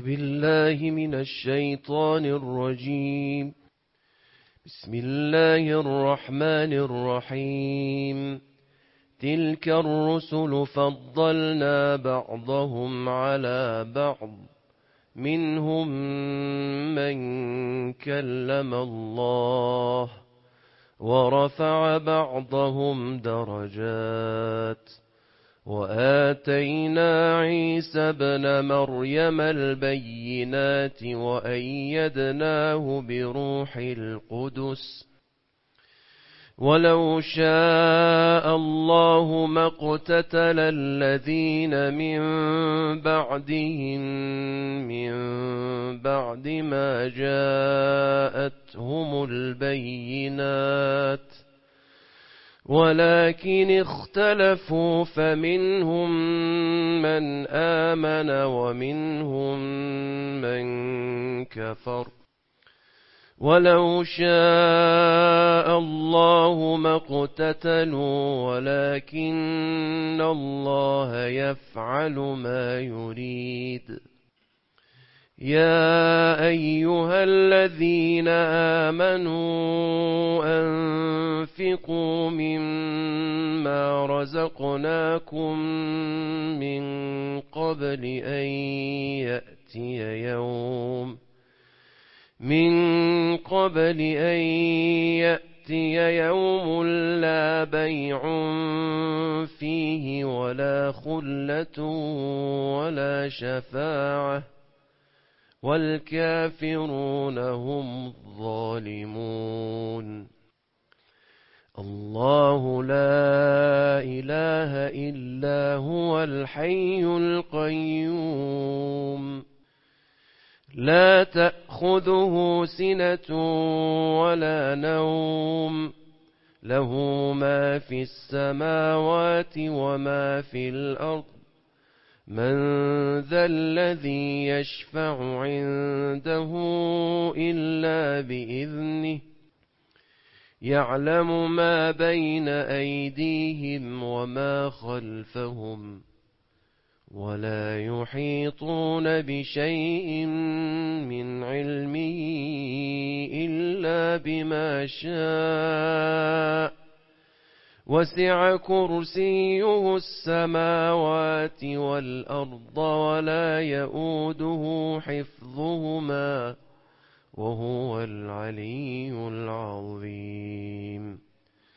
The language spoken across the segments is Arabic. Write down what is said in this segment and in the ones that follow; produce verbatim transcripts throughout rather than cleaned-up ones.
بالله من الشيطان الرجيم. بسم الله الرحمن الرحيم. تلك الرسل فضلنا بعضهم على بعض، منهم من كلم الله ورفع بعضهم درجات، وآتينا عيسى ابن مريم البينات وأيدناه بروح القدس، ولو شاء الله ما اقتتل الذين من بعدهم من بعد ما جاءتهم البينات، ولكن اختلفوا فمنهم من آمن ومنهم من كفر، ولو شاء الله ما اقتتلوا ولكن الله يفعل ما يريد. يا أيها الذين آمنوا أنفقوا مما رزقناكم من قبل أن يأتي يوم من قبل أن يأتي يوم لا بيع فيه ولا خلة ولا شفاعة والكافرون هم الظالمون. الله لا إله إلا هو الحي القيوم، لا تأخذه سنة ولا نوم، له ما في السماوات وما في الأرض. من ذا الذي يشفع عنده إلا بإذنه، يعلم ما بين أيديهم وما خلفهم، ولا يحيطون بشيء من علمه إلا بما شاء، وسع كرسيه السماوات والأرض ولا يؤوده حفظهما وهو العلي العظيم.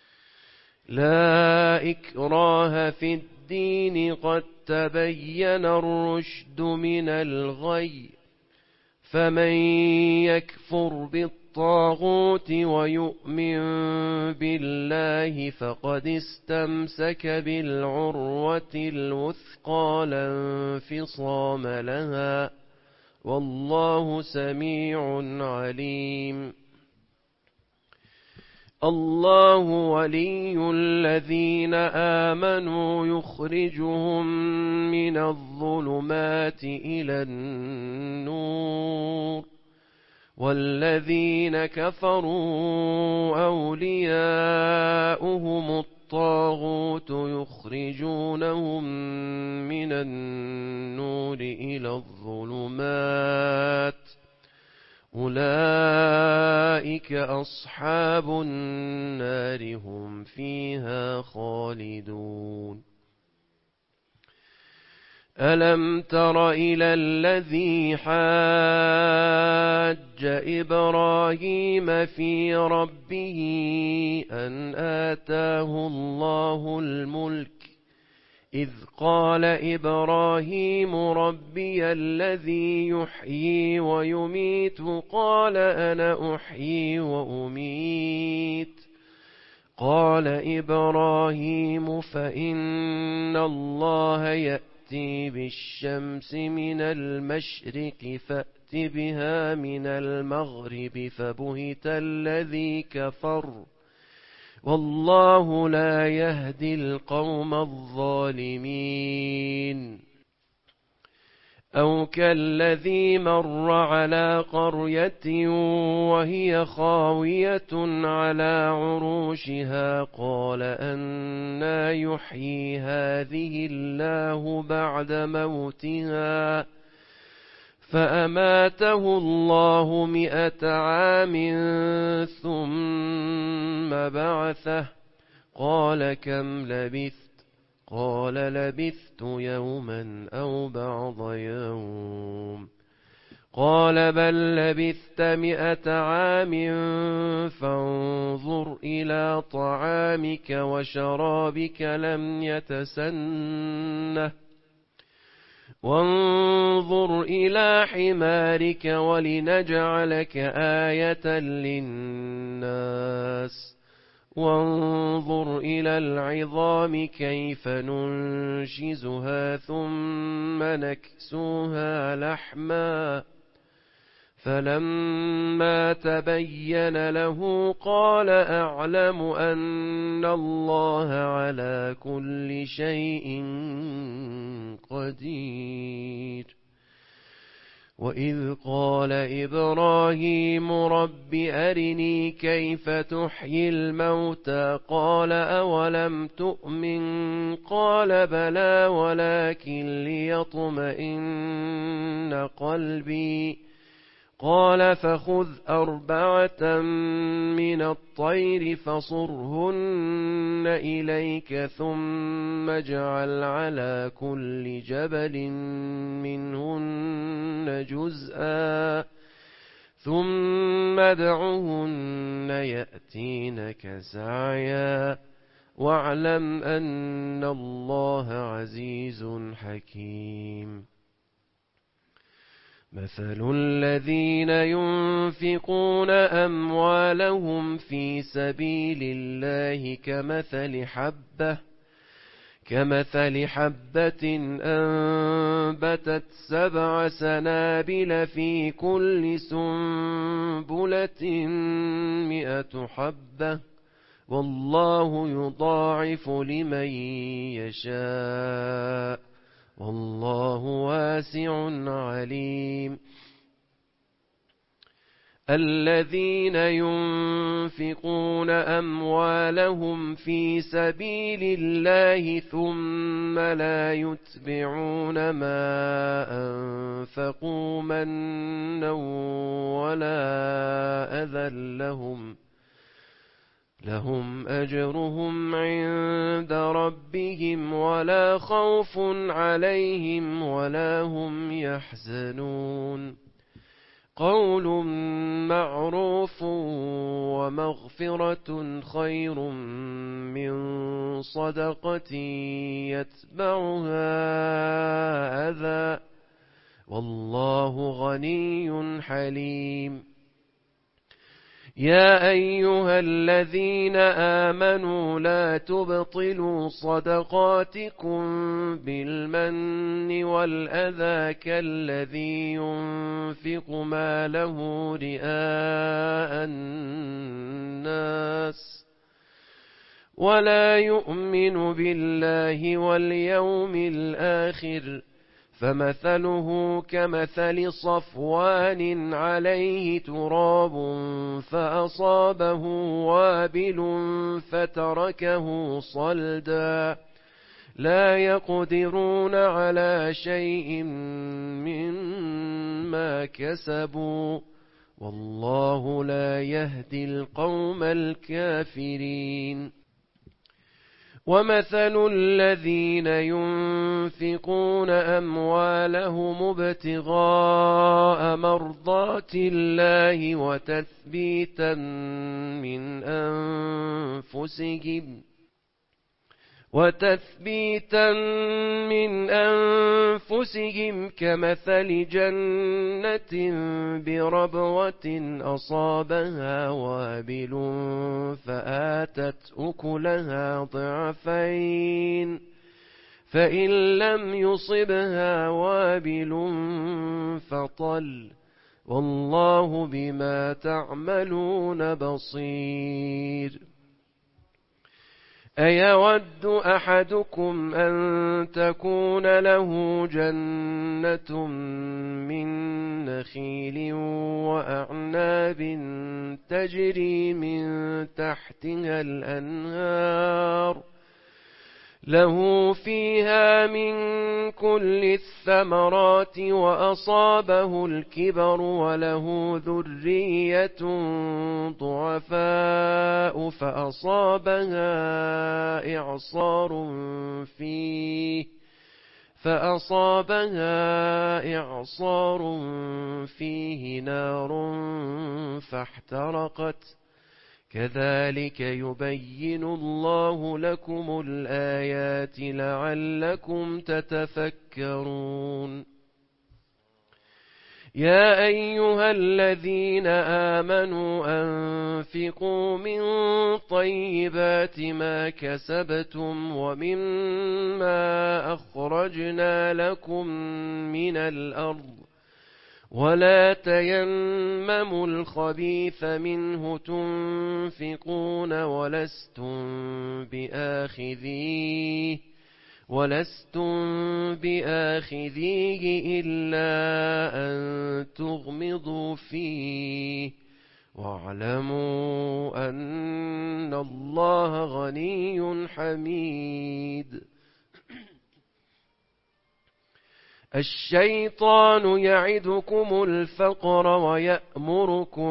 لا إكراه في الدين، قد تبين الرشد من الغي، فمن يكفر بالطاغوت ويؤمن بالله فقد استمسك بالعروة الوثقى لا انفصام لها، والله سميع عليم. الله ولي الذين آمنوا يخرجهم من الظلمات إلى النور، والذين كفروا أولياؤهم الطاغوت يخرجونهم من النور إلى الظلمات، أولئك أصحاب النار هم فيها خالدون. ألم تر إلى الذي حاج إبراهيم في ربه أن آتاه الله الملك، إذ قال إبراهيم ربي الذي يحيي ويميت، قال أنا أحيي وأميت، قال إبراهيم فإن الله يأتي بالشمس من المشرق فأت بها من المغرب، فبهت الذي كفر، والله لا يهدي القوم الظالمين. أو كالذي مر على قرية وهي خاوية على عروشها، قال أنى يحيي هذه الله بعد موتها، فأماته الله مئة عام ثم بعثه قال كم لبثت قال لبثت يوما أو بعض يوم قال بل لبثت مئة عام فانظر إلى طعامك وشرابك لم يتسنه وانظر إلى حمارك ولنجعلك آية للناس وانظر إلى العظام كيف ننشزها ثم نكسوها لحما فلما تبين له قال أعلم أن الله على كل شيء قدير وإذ قال إبراهيم رب أرني كيف تحيي الموتى قال أولم تؤمن قال بلى ولكن ليطمئن قلبي قال فخذ أربعة من الطير فصرهن إليك ثم اجعل على كل جبل منهن جزءا ثم ادعهن يأتينك سعيا واعلم أن الله عزيز حكيم مثل الذين ينفقون أموالهم في سبيل الله كمثل حبة كمثل حبة أنبتت سبع سنابل في كل سنبلة مئة حبة والله يضاعف لمن يشاء والله واسع عليم الذين ينفقون أموالهم في سبيل الله ثم لا يتبعون ما أنفقوا منا ولا أذى لهم لهم أجرهم عند ربهم ولا خوف عليهم ولا هم يحزنون قول معروف ومغفرة خير من صدقة يتبعها أذى والله غني حليم يا أيها الذين آمنوا لا تبطلوا صدقاتكم بالمن والأذى كالذي ينفق ماله رئاء الناس ولا يؤمن بالله واليوم الآخر فمثله كمثل صفوان عليه تراب فأصابه وابل فتركه صلدا لا يقدرون على شيء مما كسبوا والله لا يهدي القوم الكافرين ومثل الذين ينفقون أموالهم ابتغاء مرضات الله وتثبيتا من أنفسهم وتثبيتا من أنفسهم كمثل جنة بربوة أصابها وابل فآتت أكلها ضعفين فإن لم يصبها وابل فطل والله بما تعملون بصير أيود أحدكم أن تكون له جنة من نخيل وأعناب تجري من تحتها الأنهار له فيها من كل الثمرات وأصابه الكبر وله ذرية ضعفاء فأصابها إعصار فيه فأصابها إعصار فيه نار فاحترقت كذلك يبين الله لكم الآيات لعلكم تتفكرون يا أيها الذين آمنوا أنفقوا من طيبات ما كسبتم ومما أخرجنا لكم من الأرض ولا تيمموا الخبيث منه تنفقون ولستم بآخذيه ولستم بآخذيه إلا أن تغمضوا فيه واعلموا أن الله غني حميد الشيطان يعدكم الفقر ويأمركم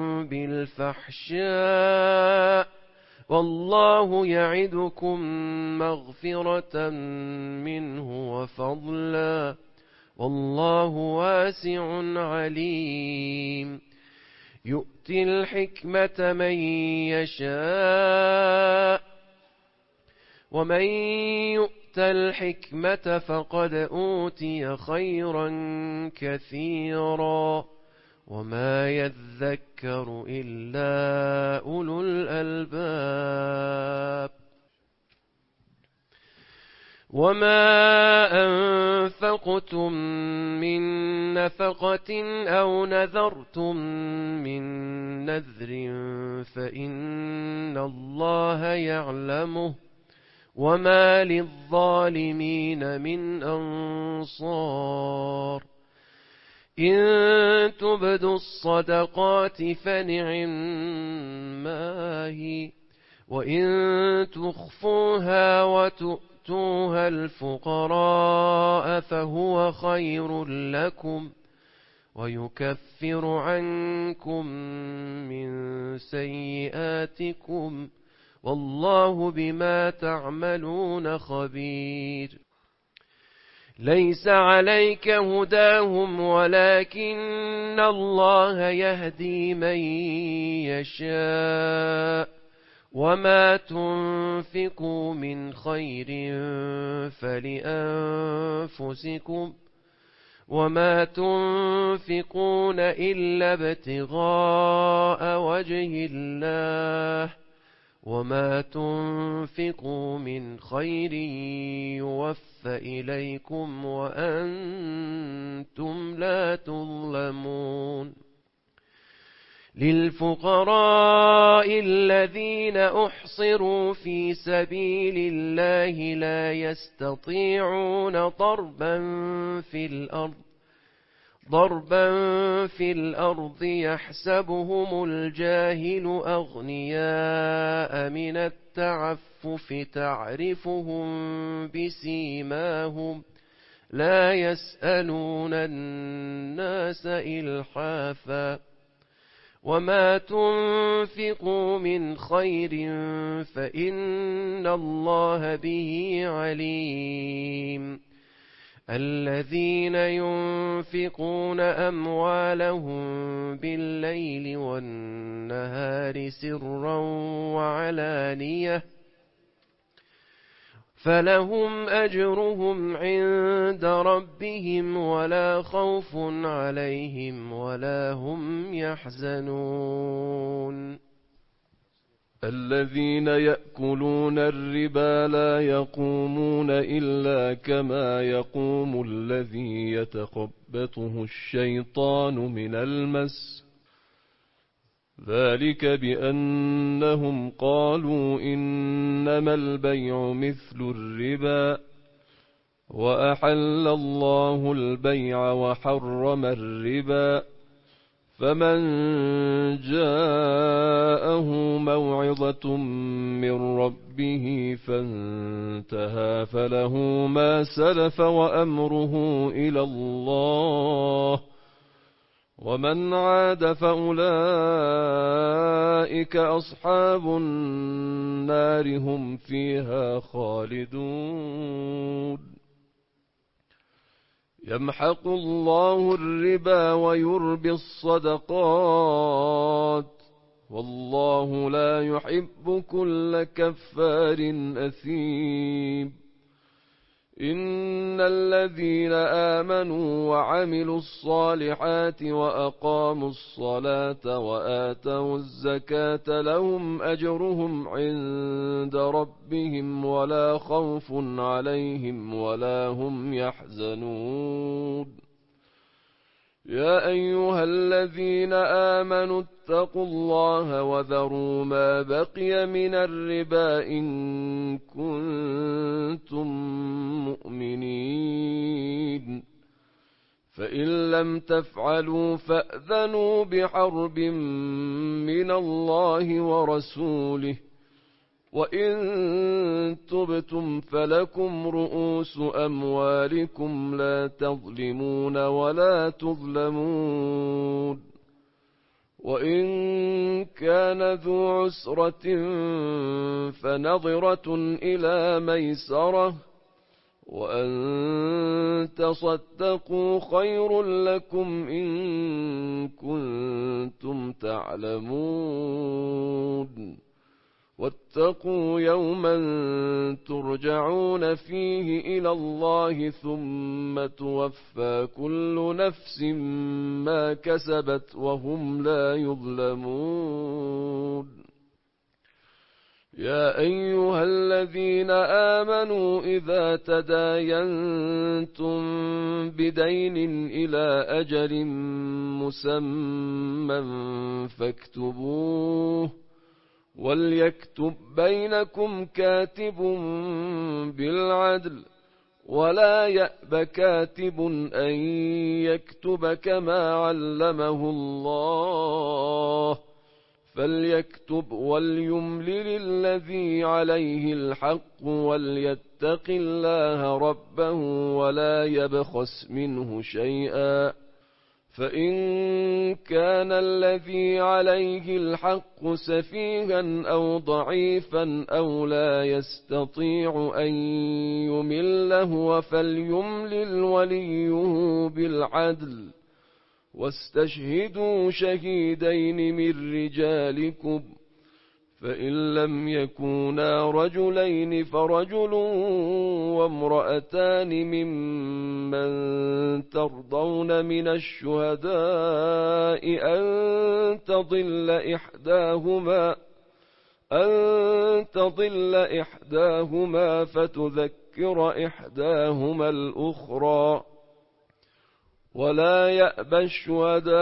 بالفحشاء والله يعدكم مغفرة منه وفضلا والله واسع عليم يؤتي الحكمة من يشاء ومن يؤت الحكمة فقد أوتي خيرا كثيرا وما يذكر إلا أولو الألباب وما أنفقتم من نفقة أو نذرتم من نذر فإن الله يعلمه وما للظالمين من أنصار إن تبدوا الصدقات فنعما هي وإن تخفوها وتؤتوها الفقراء فهو خير لكم ويكفر عنكم من سيئاتكم والله بما تعملون خبير ليس عليك هداهم ولكن الله يهدي من يشاء وما تنفقوا من خير فلأنفسكم وما تنفقون إلا ابتغاء وجه الله وما تنفقوا من خير يوفى إليكم وأنتم لا تظلمون للفقراء الذين أحصروا في سبيل الله لا يستطيعون ضربا في الأرض ضربا في الأرض يحسبهم الجاهل أغنياء من التعفف تعرفهم بسيماهم لا يسألون الناس إلحافا وما تنفقوا من خير فإن الله به عليم الذين ينفقون أموالهم بالليل والنهار سرا وعلانية فلهم أجرهم عند ربهم ولا خوف عليهم ولا هم يحزنون الذين يأكلون الربا لا يقومون إلا كما يقوم الذي يتخبطه الشيطان من المس ذلك بأنهم قالوا إنما البيع مثل الربا وأحل الله البيع وحرم الربا فمن جاءه موعظة من ربه فانتهى فله ما سلف وأمره إلى الله، ومن عاد فأولئك أصحاب النار هم فيها خالدون. يمحق الله الربا ويربي الصدقات، والله لا يحب كل كفار أثيم. إن الذين آمنوا وعملوا الصالحات وأقاموا الصلاة وآتوا الزكاة لهم أجرهم عند ربهم ولا خوف عليهم ولا هم يحزنون. يا أيها الذين آمنوا اتقوا الله وذروا ما بقي من الربا إن كنتم مؤمنين، فإن لم تفعلوا فأذنوا بحرب من الله ورسوله، وإن تبتم فلكم رؤوس أموالكم لا تظلمون ولا تظلمون. وإن كان ذو عسرة فنظرة إلى ميسرة، وأن تصدقوا خير لكم إن كنتم تعلمون. واتقوا يوما ترجعون فيه إلى الله ثم توفى كل نفس ما كسبت وهم لا يظلمون. يا أيها الذين آمنوا إذا تداينتم بدين إلى أجل مسمى فاكتبوه، وليكتب بينكم كاتب بالعدل، ولا يأب كاتب أن يكتب كما علمه الله، فليكتب وليملل الذي عليه الحق وليتق الله ربه ولا يبخس منه شيئا، فإن كان الذي عليه الحق سفيها أو ضعيفا أو لا يستطيع أن يمل هو فليملل وليه بالعدل، واستشهدوا شهيدين من رجالكم، فإن لم يكونا رجلين فرجل وامرأتان ممن ترضون من الشهداء أن تضل إحداهما أن تضل إحداهما فتذكر إحداهما الأخرى، ولا يأبى الشهداء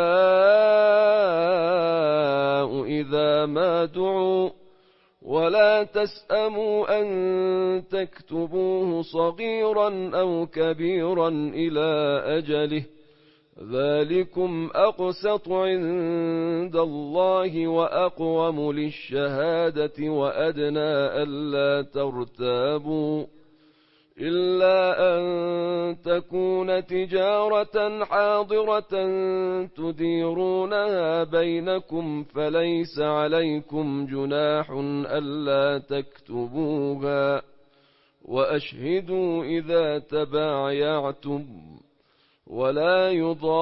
إذا ما دعوا، ولا تسأموا أن تكتبوه صغيرا أو كبيرا إلى أجله، ذلكم أقسط عند الله وأقوم للشهادة وأدنى ألا ترتابوا، إلا أن تكون تجارة حاضرة تديرونها بينكم فليس عليكم جناح ألا تكتبوها، وأشهدوا إذا تبايعتم، ولا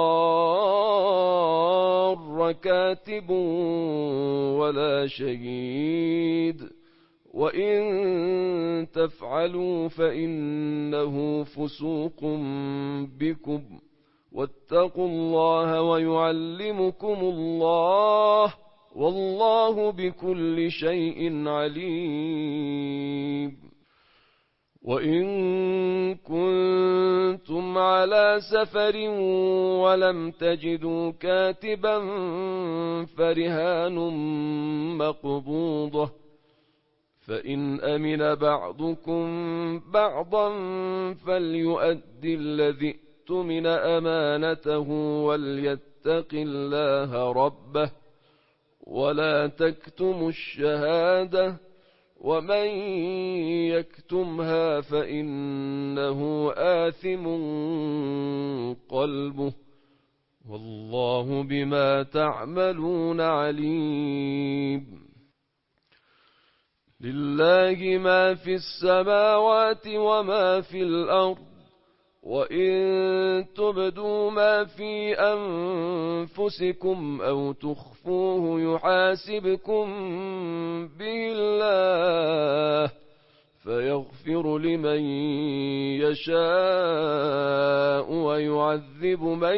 يضار كاتب ولا شهيد، وإن تفعلوا فإنه فسوق بكم، واتقوا الله ويعلمكم الله، والله بكل شيء عليم. وإن كنتم على سفر ولم تجدوا كاتبا فرهان مقبوضة، فإن أمن بعضكم بعضا فليؤدي الذي اؤتمن أمانته وليتق فليتق الله ربه ولا تكتموا الشهادة ومن يكتمها فإنه آثم قلبه والله بما تعملون عليم. لله ما في السماوات وما في الأرض وإن تبدوا ما في أنفسكم أو تخفوه يحاسبكم به الله فيغفر لمن يشاء ويعذب من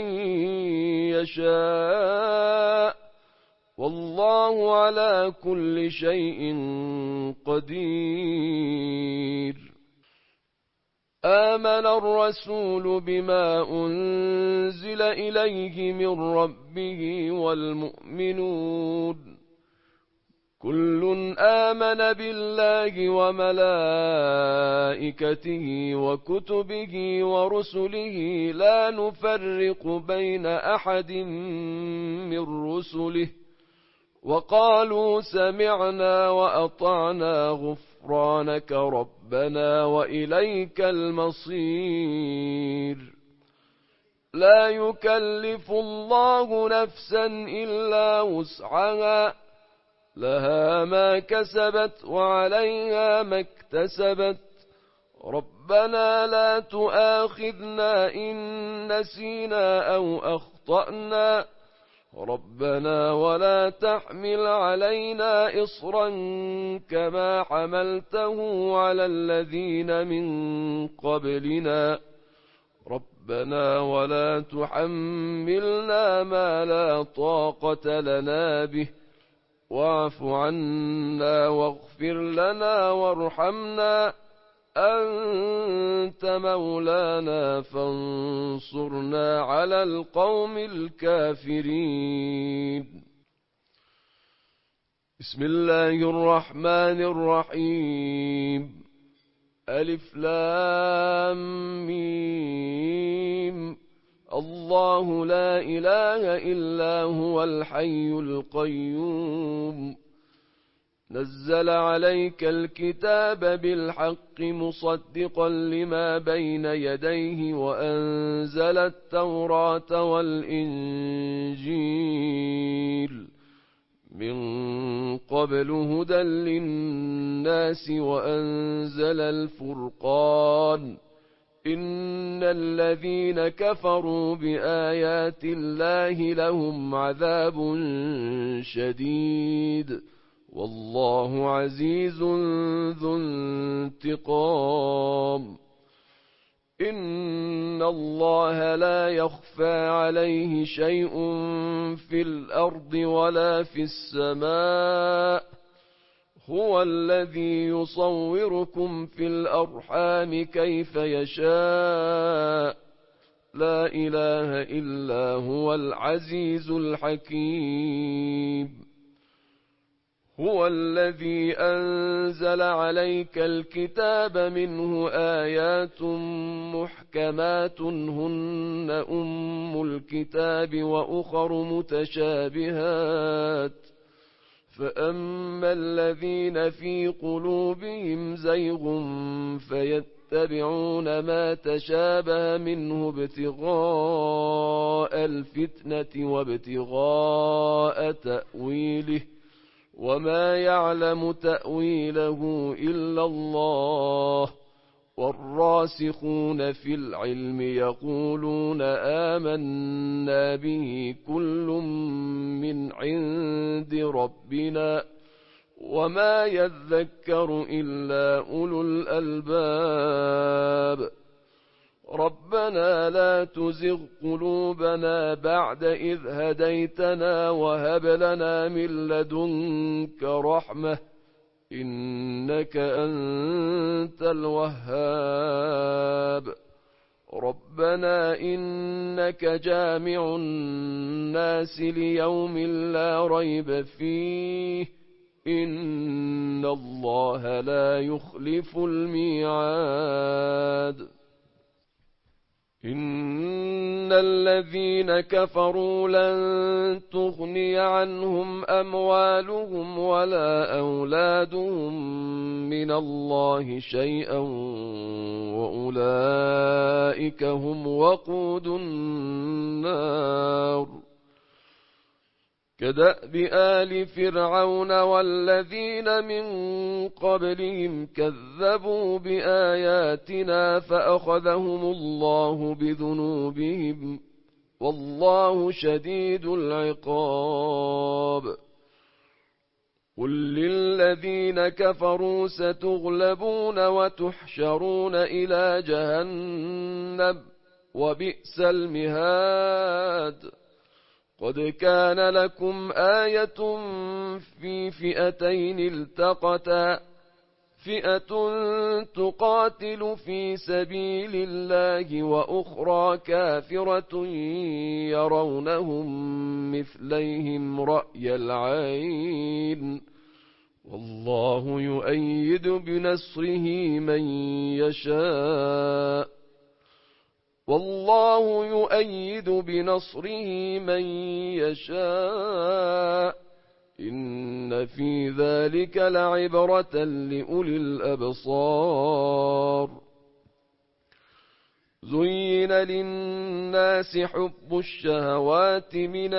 يشاء والله على كل شيء قدير. آمن الرسول بما أنزل إليه من ربه والمؤمنون كل آمن بالله وملائكته وكتبه ورسله لا نفرق بين أحد من رسله وقالوا سمعنا وأطعنا غفرانك ربنا وإليك المصير. لا يكلف الله نفسا إلا وسعها لها ما كسبت وعليها ما اكتسبت ربنا لا تؤاخذنا إن نسينا أو أخطأنا ربنا ولا تحمل علينا إصرا كما حملته على الذين من قبلنا ربنا ولا تحملنا ما لا طاقة لنا به واعف عنا واغفر لنا وارحمنا أنت مولانا فانصرنا على القوم الكافرين. بسم الله الرحمن الرحيم. ألف لام ميم. الله لا إله إلا هو الحي القيوم نزل عليك الكتاب بالحق مصدقا لما بين يديه وأنزل التوراة والإنجيل من قبل هدى للناس وأنزل الفرقان إن الذين كفروا بآيات الله لهم عذاب شديد والله عزيز ذو انتقام. إن الله لا يخفى عليه شيء في الأرض ولا في السماء هو الذي يصوركم في الأرحام كيف يشاء لا إله إلا هو العزيز الحكيم. هو الذي أنزل عليك الكتاب منه آيات محكمات هن أم الكتاب وأخر متشابهات فأما الذين في قلوبهم زيغ فيتبعون ما تشابه منه ابتغاء الفتنة وابتغاء تأويله وما يعلم تأويله إلا الله والراسخون في العلم يقولون آمنا به كل من عند ربنا وما يذكر إلا أولو الألباب. ربنا لا تزغ قلوبنا بعد إذ هديتنا وهب لنا من لدنك رحمة إنك أنت الوهاب. ربنا إنك جامع الناس ليوم لا ريب فيه إن الله لا يخلف الميعاد. إن الذين كفروا لن تغني عنهم أموالهم ولا أولادهم من الله شيئا وأولئك هم وقود النار كدأب آل فرعون والذين من قبلهم كذبوا بآياتنا فأخذهم الله بذنوبهم والله شديد العقاب قل للذين كفروا ستغلبون وتحشرون إلى جهنم وبئس المهاد قد كان لكم آية في فئتين التقتا فئة تقاتل في سبيل الله وأخرى كافرة يرونهم مثليهم رأي العين والله يؤيد بنصره من يشاء والله يؤيد بنصره من يشاء إن في ذلك لعبرة لأولي الأبصار زين للناس حب الشهوات من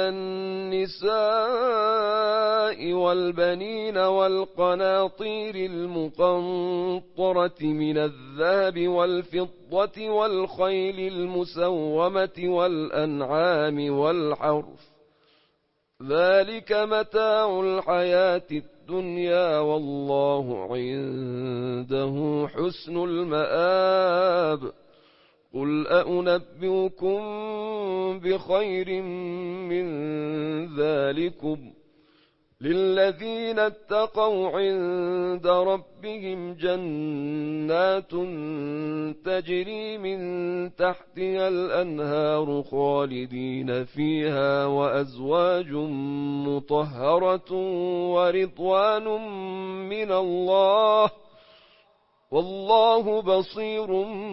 النساء والبنين والقناطير المقنطرة من الذهب والفضة والخيل المسومة والأنعام والحرث ذلك متاع الحياة الدنيا والله عنده حسن المآب قل أنبئكم بخير من ذلكم للذين اتقوا عند ربهم جنات تجري من تحتها الأنهار خالدين فيها وأزواج مطهرة ورضوان من الله والله بصير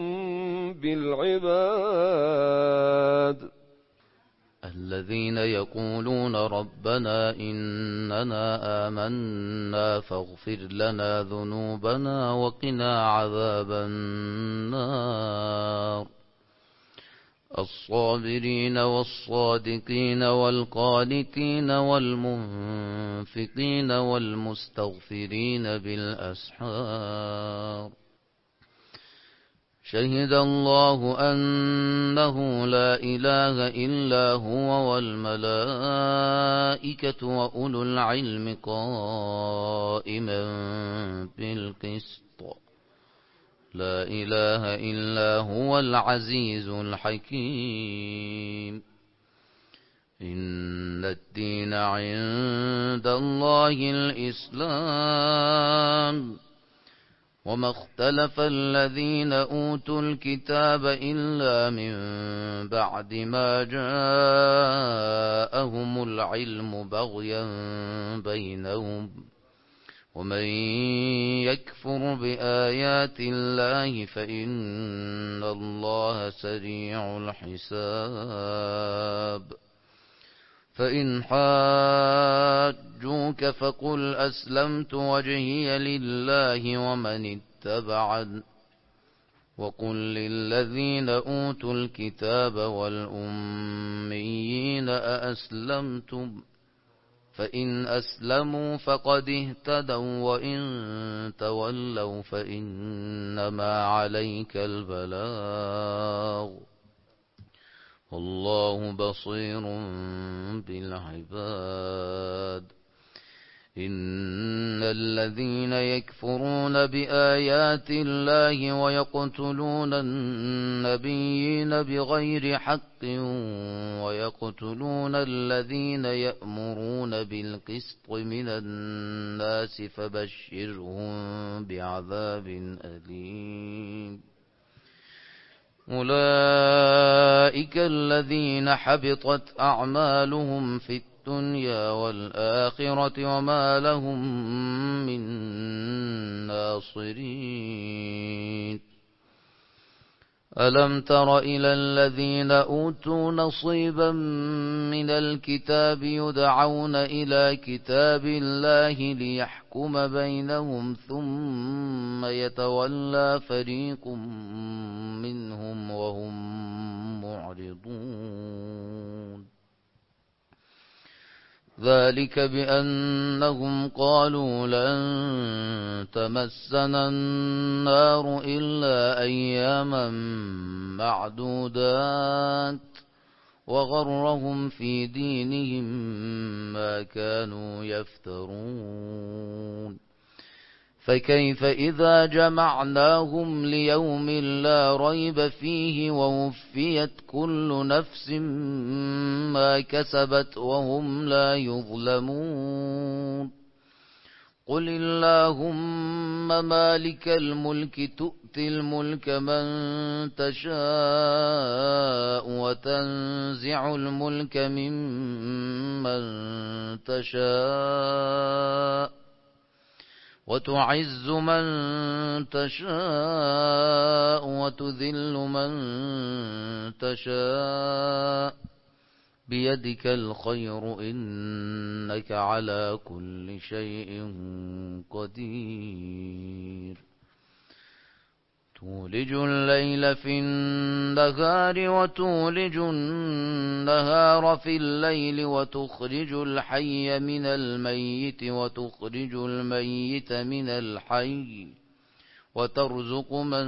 بالعباد الذين يقولون ربنا إننا آمنا فاغفر لنا ذنوبنا وقنا عذاب النار الصابرين والصادقين والقانتين والمنفقين والمستغفرين بالأسحار شهد الله أنه لا إله إلا هو والملائكة وأولو العلم قائما بالقسط لا إله إلا هو العزيز الحكيم إن الدين عند الله الإسلام وما اختلف الذين أوتوا الكتاب إلا من بعد ما جاءهم العلم بغيا بينهم ومن يكفر بآيات الله فإن الله سريع الحساب فإن حاجوك فقل أسلمت وجهي لله ومن اتبعن وقل للذين أوتوا الكتاب والأميين أأسلمتم فإن أسلموا فقد اهتدوا وإن تولوا فإنما عليك البلاغ والله بصير بالعباد إن الذين يكفرون بآيات الله ويقتلون النبيين بغير حق ويقتلون الذين يأمرون بالقسط من الناس فبشرهم بعذاب أليم أولئك الذين حبطت أعمالهم في الدنيا والآخرة وما لهم من ناصرين ألم تر إلى الذين أوتوا نصيبا من الكتاب يدعون إلى كتاب الله ليحكم بينهم ثم يتولى فريق منهم وهم معرضون ذلك بأنهم قالوا لن تمسنا النار إلا أياما معدودات وغرهم في دينهم ما كانوا يفترون فكيف إذا جمعناهم ليوم لا ريب فيه ووفيت كل نفس ما كسبت وهم لا يظلمون قل اللهم مالك الملك تؤتي الملك من تشاء وتنزع الملك ممن تشاء وتعز من تشاء وتذل من تشاء بيدك الخير إنك على كل شيء قدير تولج الليل في النهار وتولج النهار في الليل وتخرج الحي من الميت وتخرج الميت من الحي وترزق من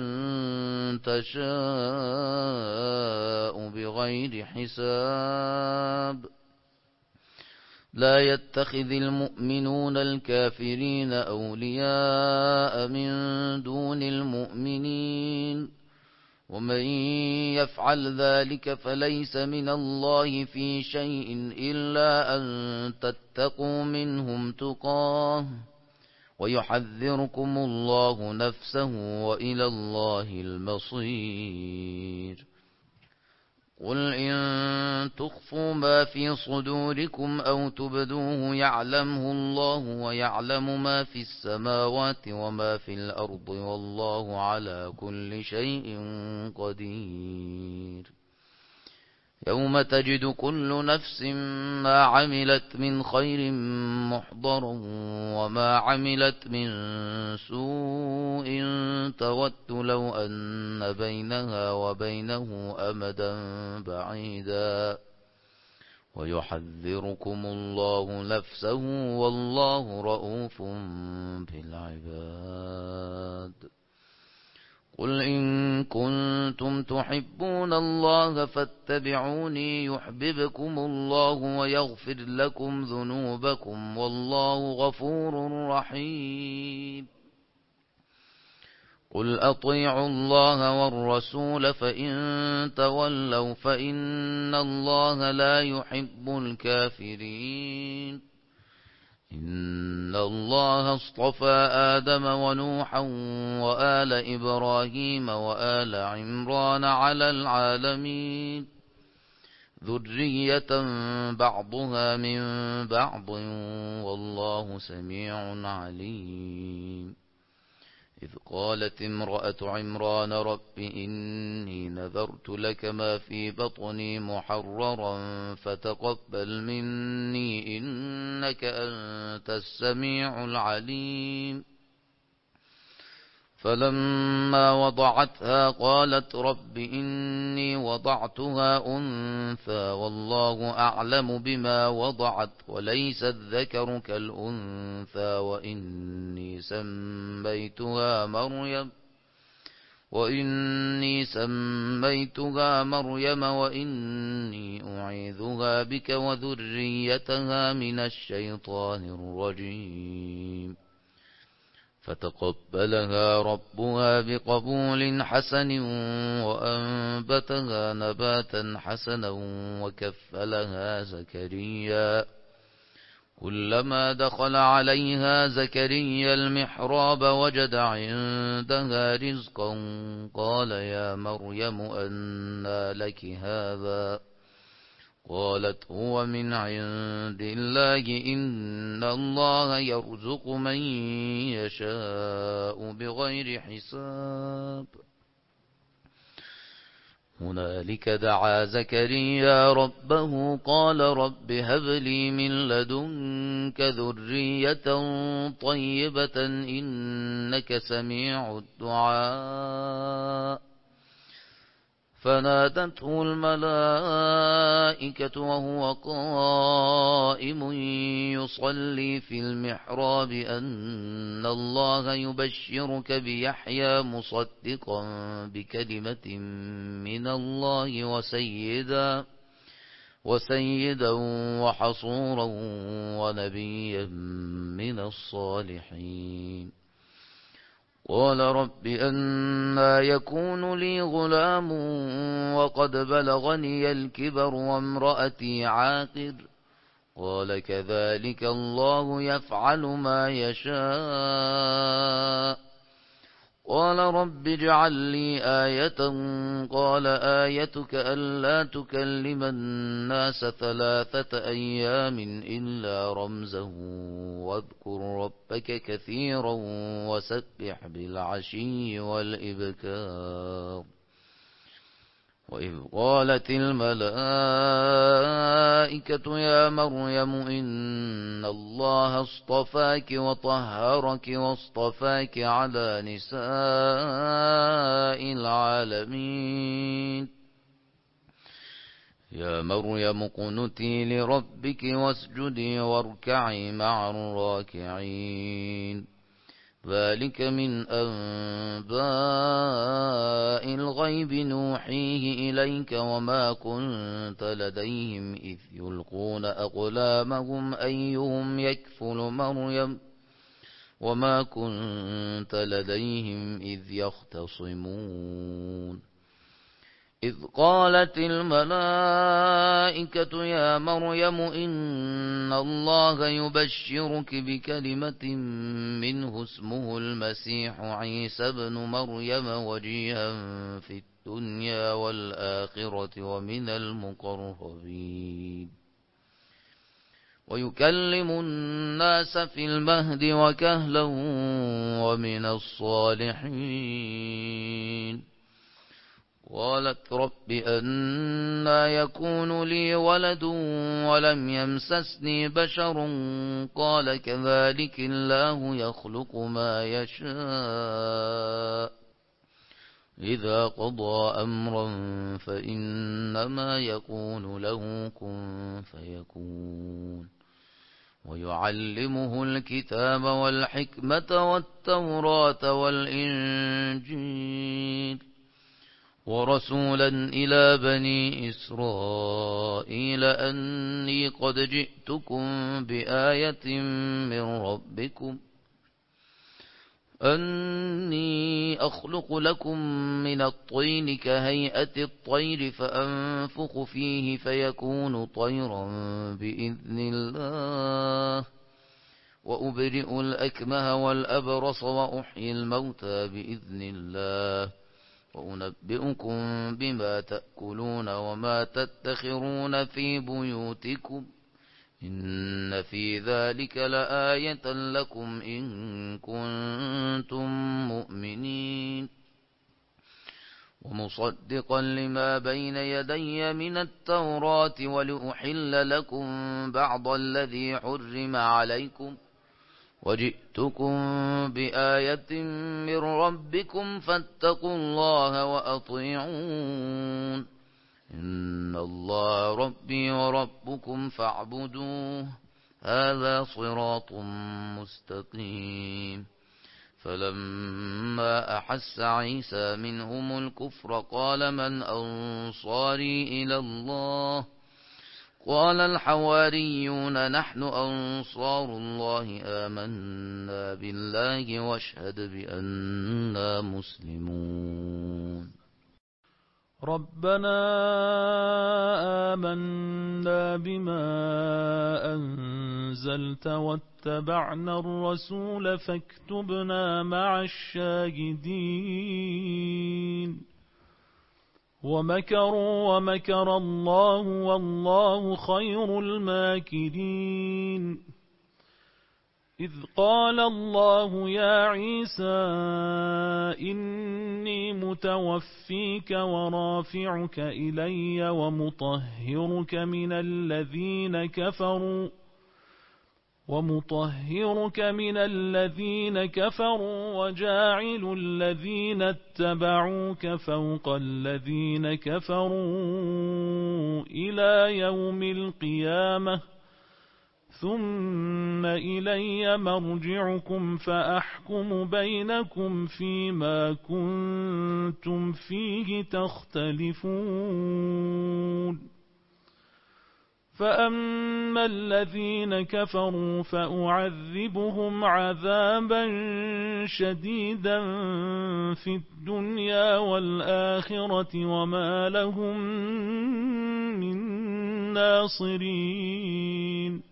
تشاء بغير حساب لا يتخذ المؤمنون الكافرين أولياء من دون المؤمنين ومن يفعل ذلك فليس من الله في شيء إلا أن تتقوا منهم تقاه ويحذركم الله نفسه وإلى الله المصير قل إن تخفوا ما في صدوركم أو تبدوه يعلمه الله ويعلم ما في السماوات وما في الأرض والله على كل شيء قدير يوم تجد كل نفس ما عملت من خير محضرا وما عملت من سوء تود لو أن بينها وبينه أمدا بعيدا ويحذركم الله نفسه والله رؤوف بالعباد قل إن كنتم تحبون الله فاتبعوني يحببكم الله ويغفر لكم ذنوبكم والله غفور رحيم قل أطيعوا الله والرسول فإن تولوا فإن الله لا يحب الكافرين إن الله اصطفى آدم ونوحا وآل إبراهيم وآل عمران على العالمين ذرية بعضها من بعض والله سميع عليم إذ قالت امرأة عمران رب إني نذرت لك ما في بطني محررا فتقبل مني إنك أنت السميع العليم فلما وضعتها قالت رب إني وضعتها أنثى والله أعلم بما وضعت وليس الذكر كالأنثى وإني سميتها مريم وإني سميتها مريم وإني أعيذها بك وذريتها من الشيطان الرجيم فتقبلها ربها بقبول حسن وأنبتها نباتا حسنا وكفلها زكريا كلما دخل عليها زكريا المحراب وجد عندها رزقا قال يا مريم أنى لك هذا قالت هو من عند الله إن الله يرزق من يشاء بغير حساب هنالك دعا زكريا ربه قال رب هب لي من لدنك ذرية طيبة إنك سميع الدعاء فنادته الملائكة وهو قائم يصلي في المحراب أن الله يبشرك بيحيى مصدقا بكلمة من الله وسيدا وسيدا وحصورا ونبيا من الصالحين قال رب أنى يكون لي غلام وقد بلغني الكبر وامرأتي عاقر قال كذلك الله يفعل ما يشاء قال رب اجعل لي آية قال آيتك ألا تكلم الناس ثلاثة أيام إلا رمزه واذكر ربك كثيرا وسبح بالعشي والإبكار وإذ قالت الملائكة يا مريم إن الله اصطفاك وطهرك واصطفاك على نساء العالمين يا مريم اقنتي لربك واسجدي واركعي مع الراكعين ذلك من أنباء الغيب نوحيه إليك وما كنت لديهم إذ يلقون أقلامهم أيهم يكفل مريم وما كنت لديهم إذ يختصمون إذ قالت الملائكة يا مريم إن الله يبشرك بكلمة منه اسمه المسيح عيسى بن مريم وجيها في الدنيا والآخرة ومن المقربين ويكلم الناس في المهد وكهلا ومن الصالحين قالت رب أنى يكون لي ولد ولم يمسسني بشر قال كذلك الله يخلق ما يشاء إذا قضى أمرا فإنما يقول له كن فيكون ويعلمه الكتاب والحكمة والتوراة والإنجيل ورسولا إلى بني إسرائيل أني قد جئتكم بآية من ربكم أني أخلق لكم من الطين كهيئة الطير فأنفخ فيه فيكون طيرا بإذن الله وأبرئ الأكمه والأبرص وأحيي الموتى بإذن الله وأنبئكم بما تأكلون وما تدخرون في بيوتكم إن في ذلك لآية لكم إن كنتم مؤمنين ومصدقا لما بين يدي من التوراة ولأحل لكم بعض الذي حرم عليكم وجئتكم بآية من ربكم فاتقوا الله وأطيعون إن الله ربي وربكم فاعبدوه هذا صراط مستقيم فلما أحس عيسى منهم الكفر قال من أنصاري إلى الله قال الحواريون نحن أنصار الله آمنا بالله واشهد بأننا مسلمون ربنا آمنا بما أنزلت واتبعنا الرسول فاكتبنا مع الشاهدين ومكروا ومكر الله والله خير الماكرين إذ قال الله يا عيسى إني متوفيك ورافعك إلي ومطهرك من الذين كفروا ومطهرك من الذين كفروا وجاعل الذين اتبعوك فوق الذين كفروا إلى يوم القيامة ثم إلي مرجعكم فأحكم بينكم فيما كنتم فيه تختلفون فأما الذين كفروا فأعذبهم عذابا شديدا في الدنيا والآخرة وما لهم من ناصرين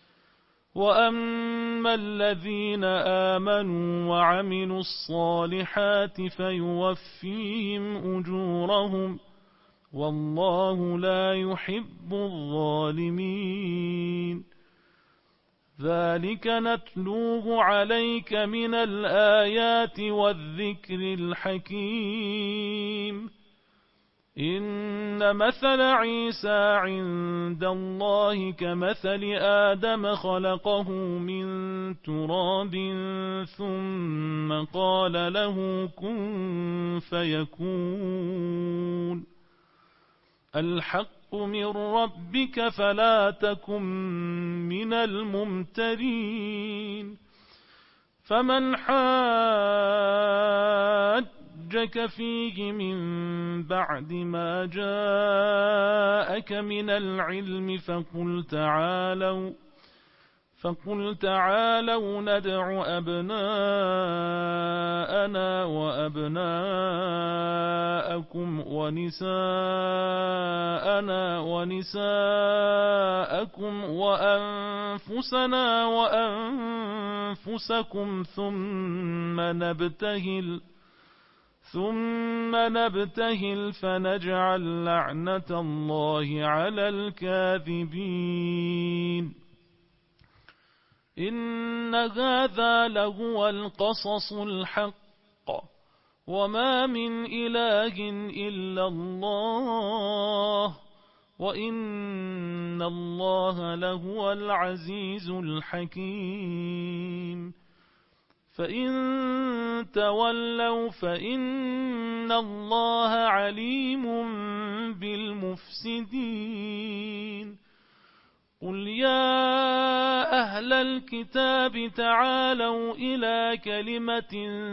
وأما الذين آمنوا وعملوا الصالحات فيوفيهم أجورهم والله لا يحب الظالمين ذلك نتلوه عليك من الآيات والذكر الحكيم إن مثل عيسى عند الله كمثل آدم خلقه من تراب ثم قال له كن فيكون الحق من ربك فلا تكن من الممترين فمن حاجك فيه من بعد ما جاءك من العلم فقل تعالوا فقل تعالوا ندع أبناءنا وأبناءكم ونساءنا ونساءكم وأنفسنا وأنفسكم ثم نبتهل ثم نبتهل فنجعل لعنة الله على الكاذبين إن هذا لهو القصص الحق وما من إله إلا الله وإن الله لهو العزيز الحكيم فإن تولوا فإن الله عليم بالمفسدين قل يا أهل الكتاب تعالوا إلى كلمة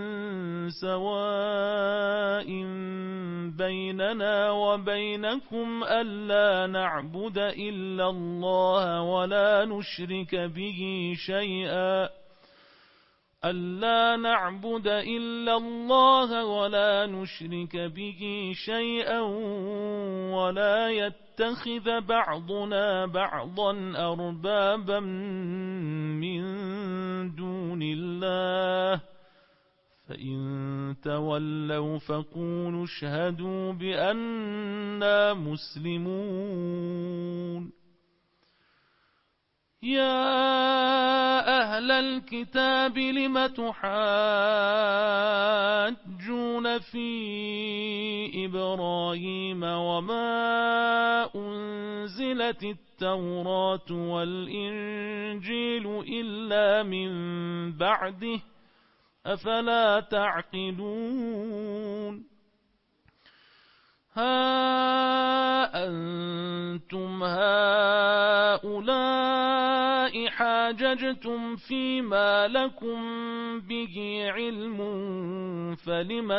سواء بيننا وبينكم ألا نعبد إلا الله ولا نشرك به شيئا ألا نعبد إلا الله ولا نشرك به شيئا ولا يتخذ بعضنا بعضا أربابا من دون الله فإن تولوا فقولوا اشهدوا بأننا مسلمون يا أهل الكتاب لم تحاجون في إبراهيم وما أنزلت التوراة والإنجيل إلا من بعده أفلا تعقلون ها أنتم هؤلاء حاججتم فيما لكم به علم فلم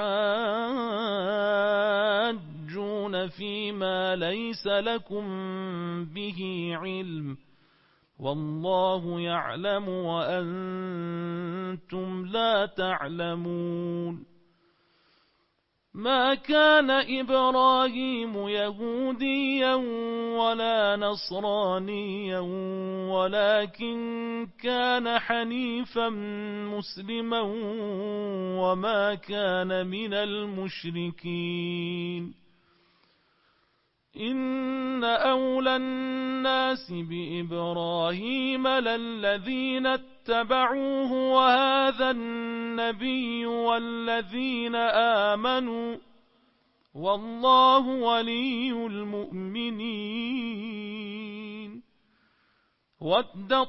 تحاجون فيما ليس لكم به علم والله يعلم وأنتم لا تعلمون ما كان إبراهيم يهوديا ولا نصرانيا ولكن كان حنيفا مسلما وما كان من المشركين إن أولى الناس بإبراهيم للذين اتبعوه وهذا النبي والذين آمنوا والله ولي المؤمنين. ودت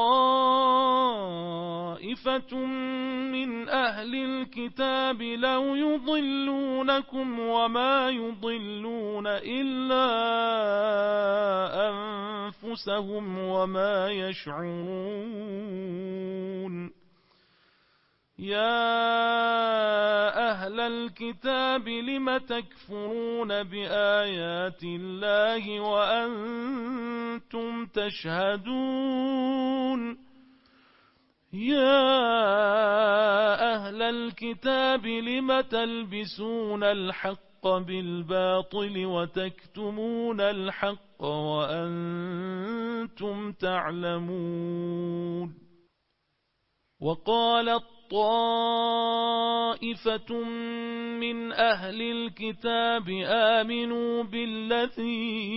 طائفة من أهل الكتاب لو يضلونكم وما يضلون إلا أنفسهم وما يشعرون. يا أهل الكتاب لم تكفرون بآيات الله وأنتم تشهدون. يا أهل الكتاب لم تلبسون الحق بالباطل وتكتمون الحق وأنتم تعلمون. وقالت طائفة من أهل الكتاب آمنوا بالذي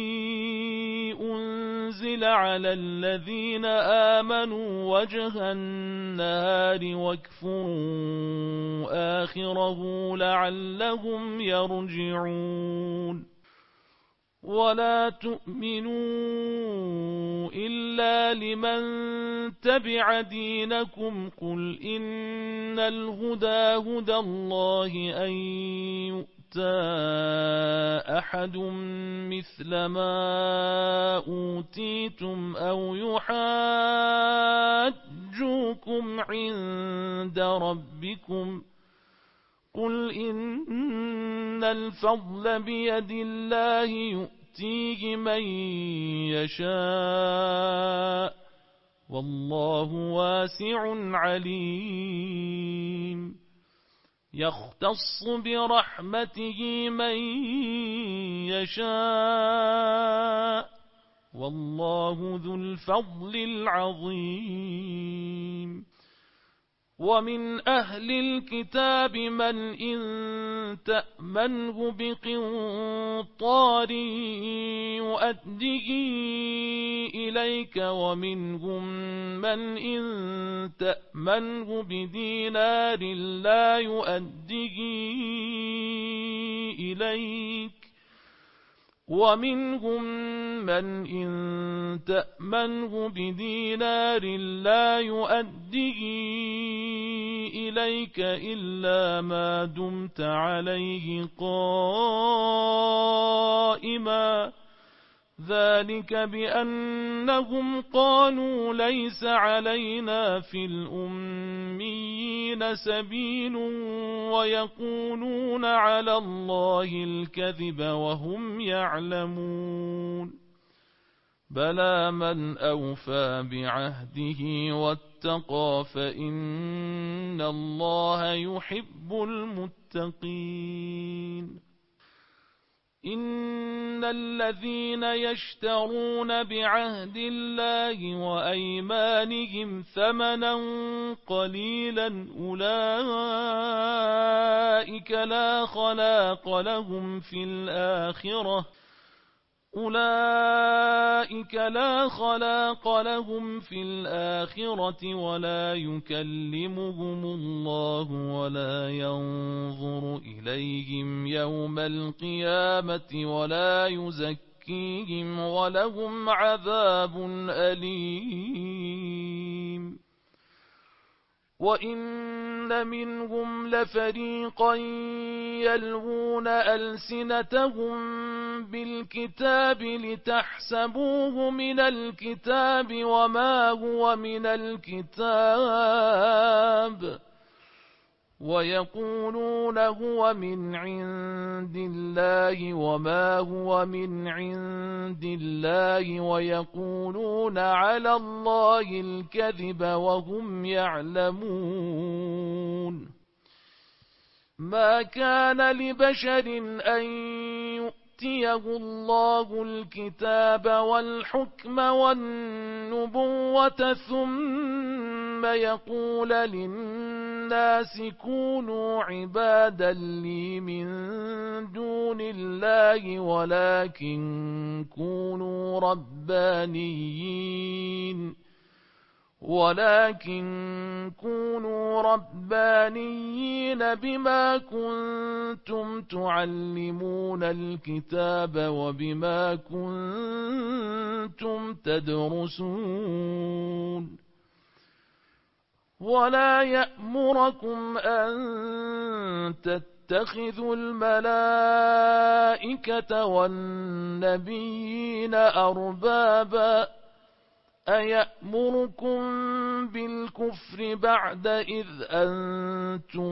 أنزل على الذين آمنوا وجه النهار واكفروا آخره لعلهم يرجعون. ولا تؤمنوا إلا لمن تبع دينكم قل إن الهدى هدى الله أن يؤتى أحد مثل ما أوتيتم أو يحاجوكم عند ربكم قل إن الفضل بيد الله يؤتيه من يشاء والله واسع عليم. يختص برحمته من يشاء والله ذو الفضل العظيم. ومن أهل الكتاب من إن تأمنه بقنطار يؤده إليك ومنهم من إن تأمنه بدينار لا يؤده إليك ومنهم من إن تأمنه بدينار لا يؤده إليك إلا ما دمت عليه قائما ذلك بأنهم قالوا ليس علينا في الأميين سبيل ويقولون على الله الكذب وهم يعلمون. بلى من أوفى بعهده واتقى فإن الله يحب المتقين. إن الذين يشترون بعهد الله وأيمانهم ثمنا قليلا أولئك لا خلاق لهم في الآخرة أولئك لا خلاق لهم في الآخرة ولا يكلمهم الله ولا ينظر إليهم يوم القيامة ولا يزكيهم ولهم عذاب أليم. وإن منهم لفريقا يلوون ألسنتهم بالكتاب لتحسبوه من الكتاب وما هو من الكتاب ويقولون هو من عند الله وما هو من عند الله ويقولون على الله الكذب وهم يعلمون. ما كان لبشر أن يؤتيه الله الكتاب والحكم والنبوة ثم يقول للناس الناس كونوا عبادا لي من دون الله ولكن كونوا ربانيين ولكن كونوا ربانيين بما كنتم تعلمون الكتاب وبما كنتم تدرسون ولا يأمركم أن تتخذوا الملائكة والنبيين أربابا أيأمركم بالكفر بعد إذ أنتم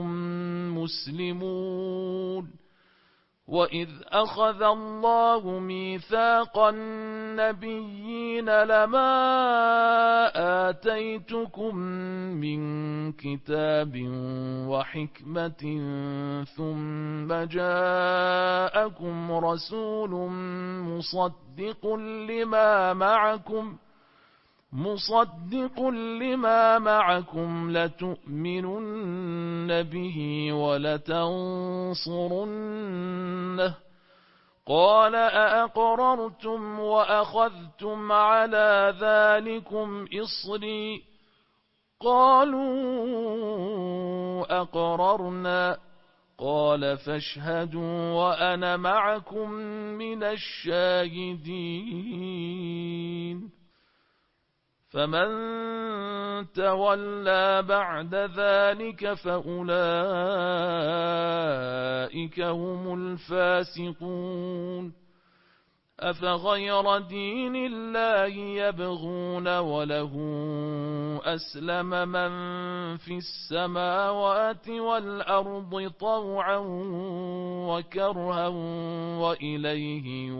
مسلمون وإذ أخذ الله ميثاق النبيين لما آتيتكم من كتاب وحكمة ثم جاءكم رسول مصدق لما معكم مصدق لما معكم لتؤمنن به ولتنصرنه قال أأقررتم وأخذتم على ذلكم إصري قالوا أقررنا قال فاشهدوا وأنا معكم من الشاهدين فمن تولى بعد ذلك فأولئك هم الفاسقون أفغير دين الله يبغون وله أسلم من في السماوات والأرض طوعا وكرها وإليه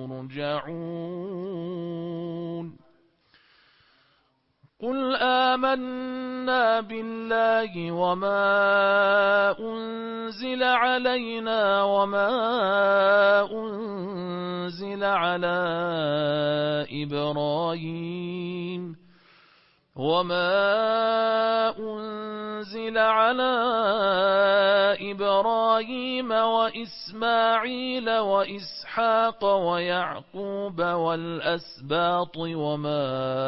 يرجعون قل آمنا بالله وما أنزل علينا وما أنزل على إبراهيم وما أنزل على إبراهيم وإسماعيل وإسحاق ويعقوب والأسباط وما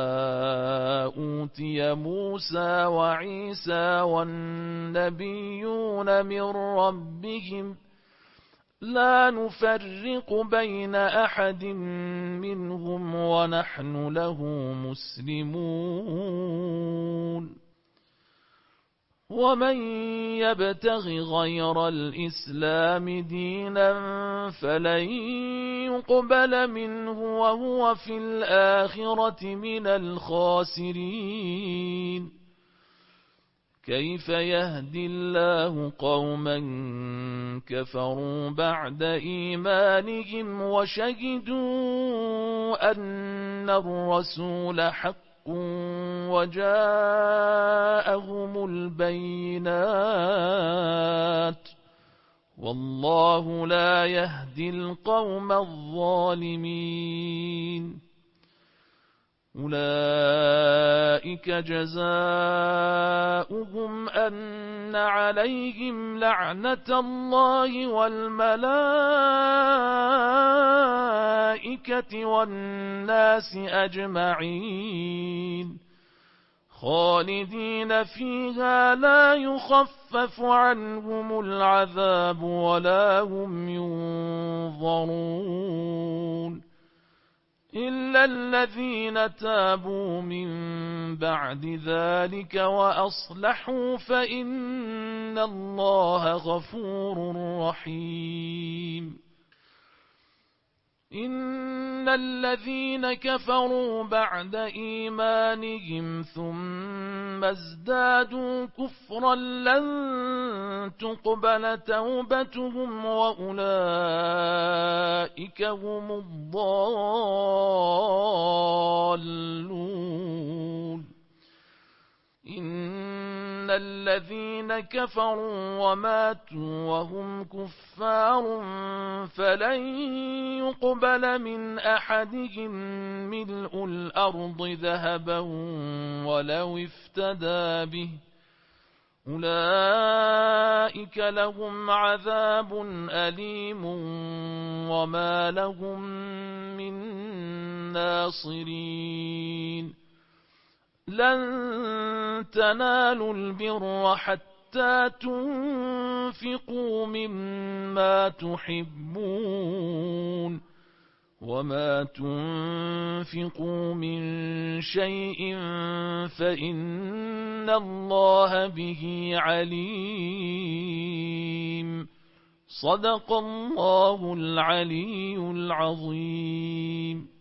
أوتي موسى وعيسى والنبيون من ربهم لا نفرق بين أحد منهم ونحن له مسلمون ومن يبتغ غير الإسلام دينا فلن يقبل منه وهو في الآخرة من الخاسرين كيف يهدي الله قوما كفروا بعد إيمانهم وشهدوا أن الرسول حق وجاءهم البينات والله لا يهدي القوم الظالمين أولئك جزاؤهم أن عليهم لعنة الله والملائكة والناس أجمعين خالدين فيها لا يخفف عنهم العذاب ولا هم ينظرون إلا الذين تابوا من بعد ذلك وأصلحوا فإن الله غفور رحيم إن الذين كفروا بعد إيمانهم ثم ازدادوا كفرا لن تقبل توبتهم وأولئك هم الضالون إن الذين كفروا وماتوا وهم كفار فلن يقبل من أحدهم ملء الأرض ذهبا ولو افتدى به أولئك لهم عذاب أليم وما لهم من ناصرين لن تنالوا البر حتى تنفقوا مما تحبون وما تنفقوا من شيء فإن الله به عليم صدق الله العلي العظيم.